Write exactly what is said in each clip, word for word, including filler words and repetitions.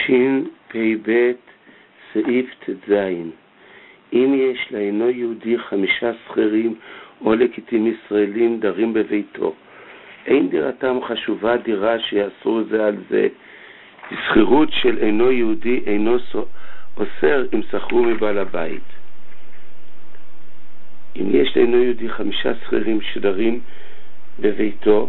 שין פי בית סעיף תזין. אם יש לאינו יהודי חמישה שכירים או לקיטים ישראלים דרים בביתו, אין דירתם חשובה דירה שיעשו זה על זה. שכירות של אינו יהודי אינו אוסר אם שכרו מבעל הבית. אם יש לאינו יהודי חמישה שכירים שדרים בביתו,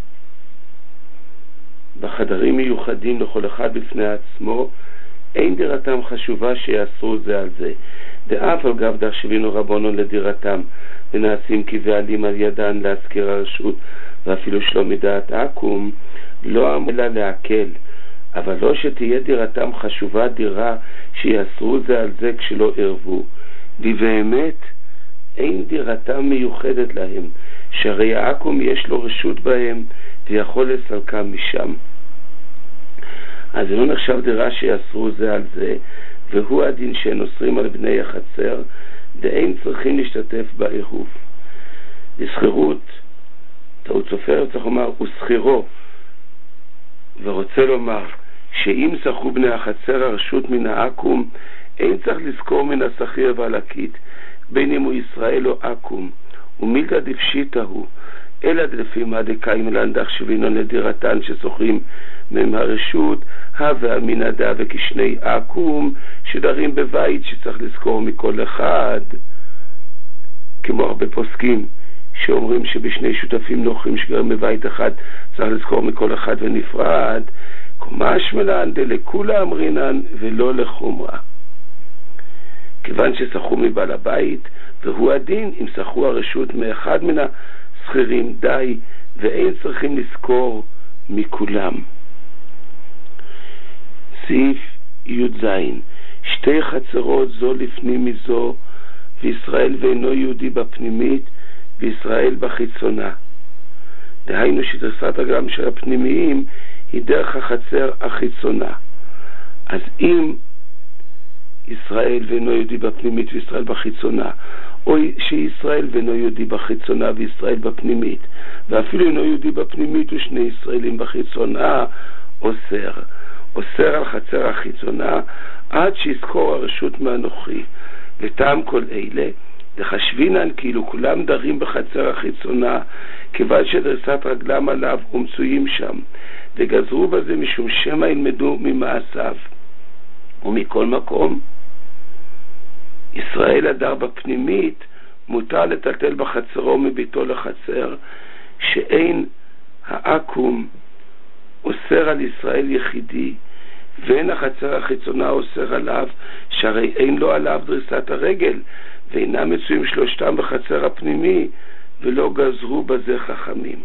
בחדרים מיוחדים לכל אחד בפני עצמו, אין דירתם חשובה שיעשו זה על זה. דאף על גב דחשבינו רבונו לדירתם, ונעשים כבעלים על ידן להזכיר הרשות, ואפילו שלא מדעת עקום, לא אמרה להקל, אבל לא שתהיה דירתם חשובה דירה שיעשו זה על זה כשלא ערבו. די באמת אין דירתם מיוחדת להם, שהרי העקום יש לו רשות בהם ויכול לסלקם משם. אז זה לא נחשב דירה שיעשו זה על זה, והוא הדין שהם אוסרים על בני החצר, דאין צריכים להשתתף בעירוב. לסחירות, טעות סופר צריך לומר, הוא סחירו, ורוצה לומר שאם שכרו בני החצר הרשות מן העקום, אין צריך לזכור מן השכיר והלקית, בין אם הוא ישראל או עקום, ומילתא דפשיטא הוא, אלא דלפי מה דקאים לנדח שבינון לדירתן ששוכרים מהם הרשות, הווה מנדה וכשני עקום שדרים בבית שצריך לזכור מכל אחד, כמו הרבה פוסקים שאומרים שבשני שותפים נוחים שגרים בבית אחד צריך לזכור מכל אחד ונפרד, קומש מלן דלכולה אמרינן ולא לחומרה. כיוון ששכרו מבעל הבית, והוא הדין אם שכרו הרשות מאחד מן השכירים די, ואין צריכים לזכור מכולם. סעיף י"ז. שתי חצרות זו לפנים מזו, וישראל ואינו יהודי בפנימית, וישראל בחיצונה. דהיינו שדרסת הרגליים של הפנימיים היא דרך החצר החיצונה. אז אם ישראל ואינו יהודי בפנימית וישראל בחיצונה, או שישראל ואינו יהודי בחיצונה וישראל בפנימית, ואפילו אינו יהודי בפנימית ושני ישראלים בחיצונה, אוסר. אוסר על חצר החיצונה עד שיזכור הרשות מהנוכרי. לטעם כל אלה, לחשבינן כאילו כולם דרים בחצר החיצונה, כיוון שדרסת רגלם עליו ומצויים שם, וגזרו בזה משום שמא ילמדו ממעשיו. ומכל מקום, ישראל הדר בפנימית, מותר לטלטל בחצרו מביתו לחצר, שאין העקום אוסר על ישראל יחידי, ואין החצר החיצונה אוסר עליו, שהרי אין לו עליו דריסת הרגל, ואינם מצויים שלושתם בחצר הפנימי, ולא גזרו בזה חכמים.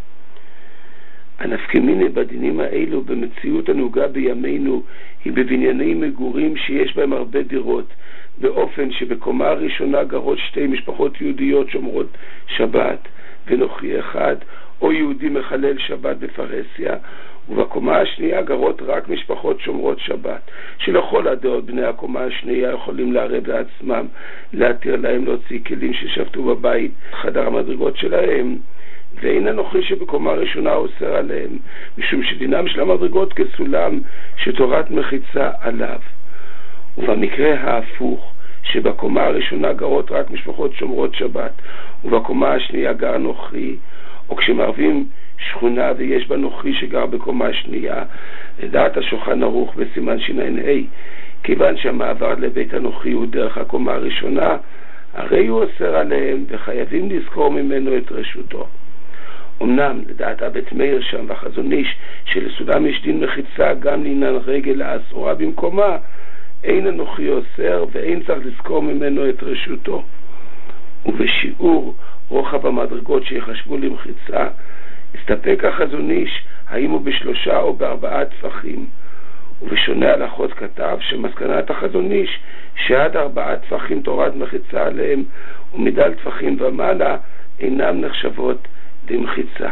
הנפקמינה בדינים האלו במציאות הנהוגה בימינו היא בבנייני מגורים שיש בהם הרבה דירות, באופן שבקומה הראשונה גרות שתי משפחות יהודיות שומרות שבת ונוכרי אחד, או יהודי מחלל שבת בפרסיה, ובקומה השנייה גרות רק משפחות שומרות שבת, שלכל הדעות בני הקומה השנייה יכולים לערב לעצמם, להתיר להם להוציא כלים ששבתו בבית חדר המדרגות שלהם, ואין הנוכרי שבקומה הראשונה אוסר עליהם, משום שדינם של המדרגות כסולם שתורת מחיצה עליו. ובמקרה ההפוך, שבקומה הראשונה גרות רק משפחות שומרות שבת, ובקומה השנייה גר נוכרי, או כשמערבים שכונה ויש בה נוכרי שגר בקומה השנייה, לדעת השולחן ערוך בסימן שיניים ה', כיוון שהמעבר לבית הנוכרי הוא דרך הקומה הראשונה, הרי הוא אוסר עליהם וחייבים לזכור ממנו את רשותו. אמנם לדעת הבית מאיר שם והחזון איש שלסולם יש דין מחיצה גם לעניין רגל האסורה במקומה, אין הנוכרי אוסר ואין צריך לזכור ממנו את רשותו. ובשיעור רוחב המדרגות שיחשבו למחיצה, הסתפק החזון איש האם הוא בשלושה או בארבעה טפחים. ובשונה הלכות כתב שמסקנת החזון איש שעד ארבעה טפחים תורת מחיצה עליהם, ומדל טפחים ומעלה אינם נחשבות למחיצה.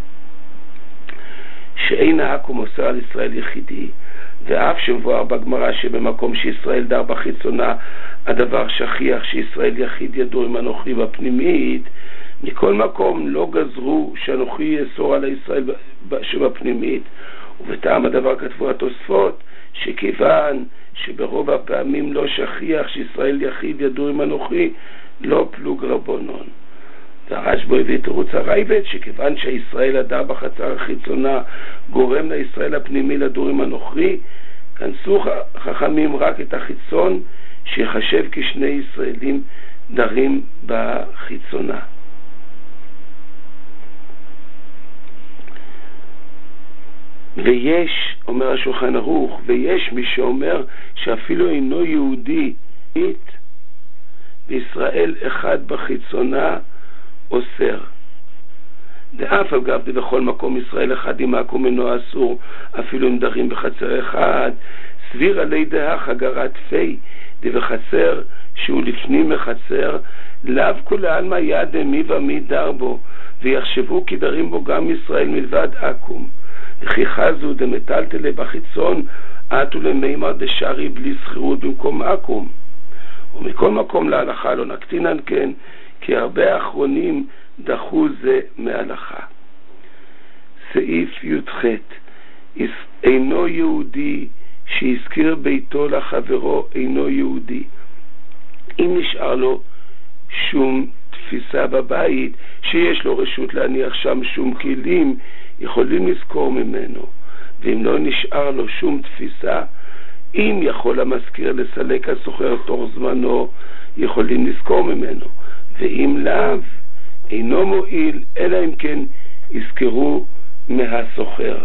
שאין העקום אוסר על ישראל יחידי, ואף שמבואר בגמרא שבמקום שישראל דר בחיצונה הדבר שכיח שישראל יחיד ידור עם הנוכרי בפנימית, מכל מקום לא גזרו שהנוכרי יאסור על ישראל שבפנימית, ובטעם הדבר כתבו התוספות, שכיוון שברוב הפעמים לא שכיח שישראל יחיד ידור עם אנוכי, לא פלוג רבונון. והרשב"א הביא תירוץ הרייבד, שכיוון שהישראל הדר בחצר החיצונה גורם לישראל הפנימי לדור עם אנוכי, כנסו חכמים רק את החיצון שיחשב כשני ישראלים דרים בחיצונה. ויש, אומר השולחן ערוך, ויש מי שאומר שאפילו אינו יהודי בישראל אחד בחיצונה אוסר. דאף אגב בכל מקום ישראל אחד עם עקום אינו אסור, אפילו אם דרים בחצר אחד. סביר עלי דעה חגרת פי דבחצר שהוא לפנים מחצר, לאו כולי עלמא ידע מי ומי דר בו, ויחשבו כי דרים בו גם ישראל מלבד עקום. וכי חזו דמטלטלה בחיצון עטו למימר דשארי בלי סחירות במקום עקום. ומכל מקום להלכה לא נקטינן כן, כי הרבה האחרונים דחו זה מהלכה. סעיף י"ח, אינו יהודי שהזכיר ביתו לחברו אינו יהודי. אם נשאר לו שום תפיסה בבית שיש לו רשות להניח שם שום כלים, יכולים לזכור ממנו. ואם לא נשאר לו שום תפיסה, אם יכול המזכיר לסלק הסוחר תוך זמנו, יכולים לזכור ממנו. ואם לאו, אינו מועיל, אלא אם כן יזכרו מהסוחר.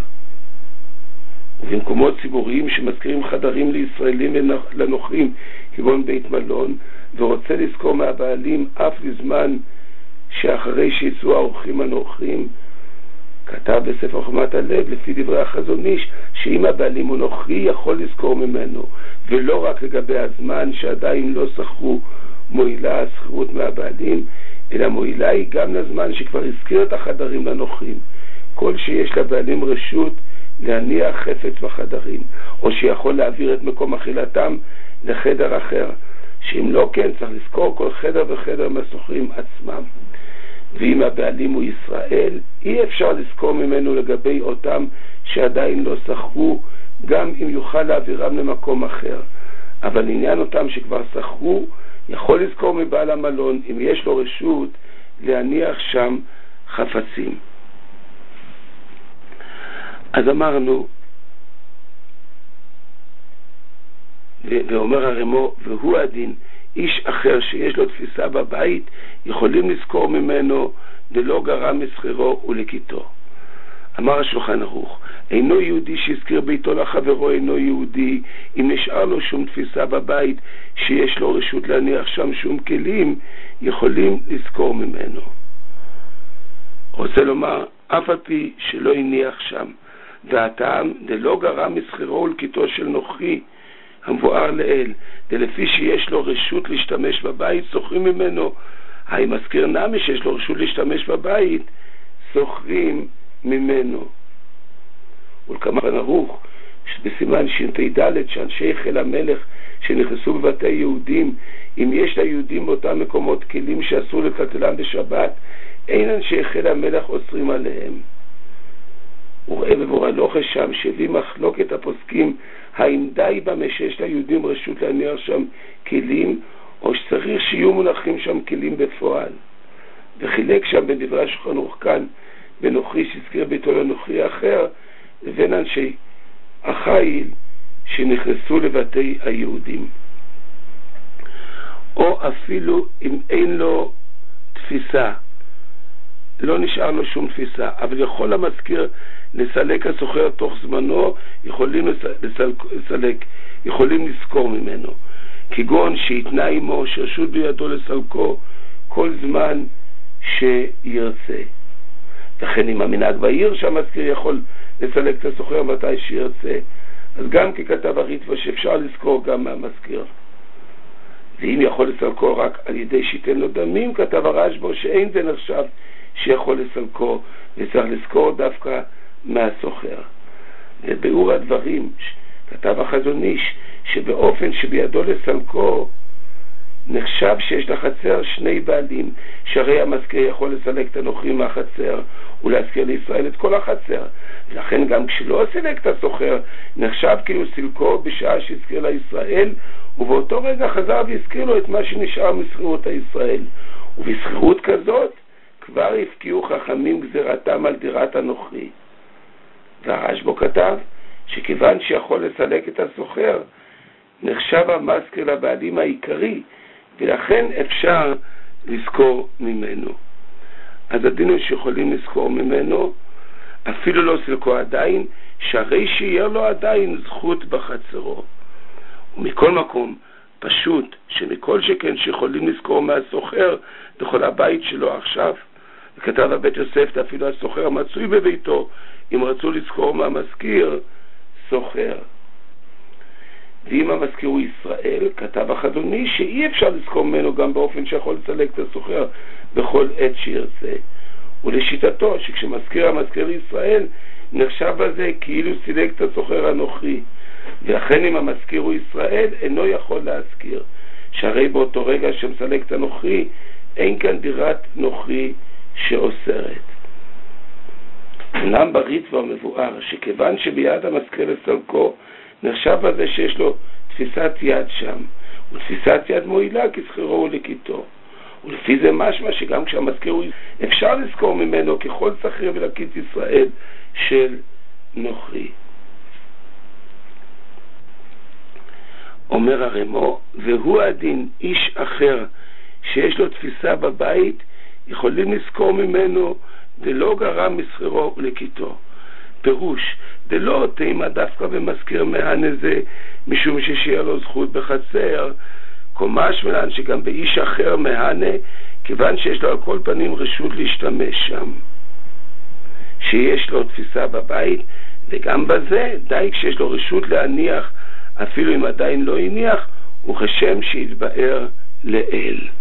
ובמקומות ציבוריים שמזכירים חדרים לישראלים ולנוחים, כגון בית מלון, ורוצה לזכור מהבעלים אף לזמן שאחרי שיצאו האורחים הנוחים, כתב בספר חוכמת הלב לפי דברי החזון איש, שאם הבעלים הוא נוחי יכול לזכור ממנו, ולא רק לגבי הזמן שעדיין לא שכרו מועילה השכירות מהבעלים, אלא מועילה היא גם לזמן שכבר הזכיר את החדרים לנוחים, כל שיש לבעלים רשות להניח חפץ בחדרים, או שיכול להעביר את מקום אכילתם לחדר אחר, שאם לא כן צריך לזכור כל חדר וחדר מהסוחרים עצמם. ואם הבעלים הוא ישראל, אי אפשר לזכור ממנו לגבי אותם שעדיין לא שכרו, גם אם יוכל להעבירם למקום אחר. אבל עניין אותם שכבר שכרו, יכול לזכור מבעל המלון אם יש לו רשות להניח שם חפצים. אז אמרנו, ואומר הרמו, והוא הדין, איש אחר שיש לו תפיסה בבית, יכולים לזכור ממנו ולא גרם מסחירו ולקיטו. אמר השולחן ערוך, אינו יהודי שהזכיר ביתו לחברו אינו יהודי, אם נשאר לו שום תפיסה בבית שיש לו רשות להניח שם שום כלים, יכולים לזכור ממנו. רוצה לומר, אף על פי שלא הניח שם, והטעם דלא גרם מסחירו ולקיטו של נוחי, המבואר לאל, דלפי שיש לו רשות להשתמש בבית, סוחרים ממנו. היי מזכיר נמי שיש לו רשות להשתמש בבית, סוחרים ממנו. ולכמובן ערוך, בסימן ש"ד, שאנשי חיל המלך שנכנסו בבתי יהודים, אם יש ליהודים באותם מקומות כלים שאסור לטלטלם בשבת, אין אנשי חיל המלך אוסרים עליהם. וראה בבורא לוחש שם שהביא מחלוקת הפוסקים, האם די במה שיש ליהודים רשות להניח שם כלים, או שצריך שיהיו מונחים שם כלים בפועל. וחילק שם בדברי השולחן ערוך כאן בין נוחי שהזכיר ביתו לנוחי אחר, לבין אנשי החיל שנכנסו לבתי היהודים. או אפילו אם אין לו תפיסה, לא נשאר לו שום תפיסה, אבל יכול המזכיר לסלק הסוחר תוך זמנו, יכולים לסלק, לסלק, יכולים לזכור ממנו. כגון שהתנה עמו שרשות בידו לסלקו כל זמן שירצה. וכן אם המנהג בעיר שהמזכיר יכול לסלק את הסוחר מתי שירצה, אז גם ככתב הריטב"א שאפשר לזכור גם מהמזכיר. ואם יכול לסלקו רק על ידי שיתן לו דמים, כתב הרשב"א שאין זה נחשב שיכול לסלקו, וצריך לזכור דווקא מהסוחר. וביאור הדברים כתב החזון איש שבאופן שבידו לסלקו נחשב שיש לחצר שני בעלים, שהרי המזכיר יכול לסלק את הנוכרי מהחצר ולהזכיר לישראל את כל החצר, ולכן גם כשלא סילק את הסוחר נחשב כאילו סילקו בשעה שהזכיר לישראל, ובאותו רגע חזר והזכיר לו את מה שנשאר מסחירות הישראל. ובסחירות כזאת כבר הפקיעו חכמים גזירתם על דירת הנוכרי. והרשב"א כתב שכיוון שיכול לסלק את הסוחר נחשב המזכיר לבעלים העיקרי, ולכן אפשר לזכור ממנו. אז הדין הוא שיכולים לזכור ממנו, אפילו לא סילקו עדיין, שהרי שיהיה לו עדיין זכות בחצרו. ומכל מקום, פשוט שמכל שכן שיכולים לזכור מהסוחר בכל הבית שלו עכשיו, וכתב הבית יוסף, אפילו הסוחר מצוי בביתו, אם רצו לזכור מהמזכיר, סוחר. ואם המזכיר הוא ישראל, כתב החזוני שאי אפשר לזכור ממנו גם באופן שיכול לסלק את הסוחר בכל עת שירצה. ולשיטתו שכשמזכיר המזכיר לישראל נחשב בזה כאילו סילק את הסוחר הנוכרי, ולכן אם המזכיר הוא ישראל אינו יכול להזכיר, שהרי באותו רגע שמסלק את הנוכרי אין כאן דירת נוכרי שאוסרת. אולם בריטב"א המבואר שכיוון שביד המזכיר לסלקו נחשב בזה שיש לו תפיסת יד שם, ותפיסת יד מועילה כסחירו ולקיתו. ולפי זה משמע שגם כשהמזכיר הוא אפשר לזכור ממנו ככל שכיר ולקית ישראל של נוכרי. אומר הרמו, והוא הדין, איש אחר שיש לו תפיסה בבית יכולים לזכור ממנו דלא גרם מסחירו ולקיתו. פירוש, דלא תימה דווקא ומזכיר מהנה זה משום ששיהיה לו זכות בחצר, קומש מלן שגם באיש אחר מהנה, כיוון שיש לו על כל פנים רשות להשתמש שם, שיש לו תפיסה בבית, וגם בזה די כשיש לו רשות להניח אפילו אם עדיין לא הניח, וכשם שיתבאר לאל.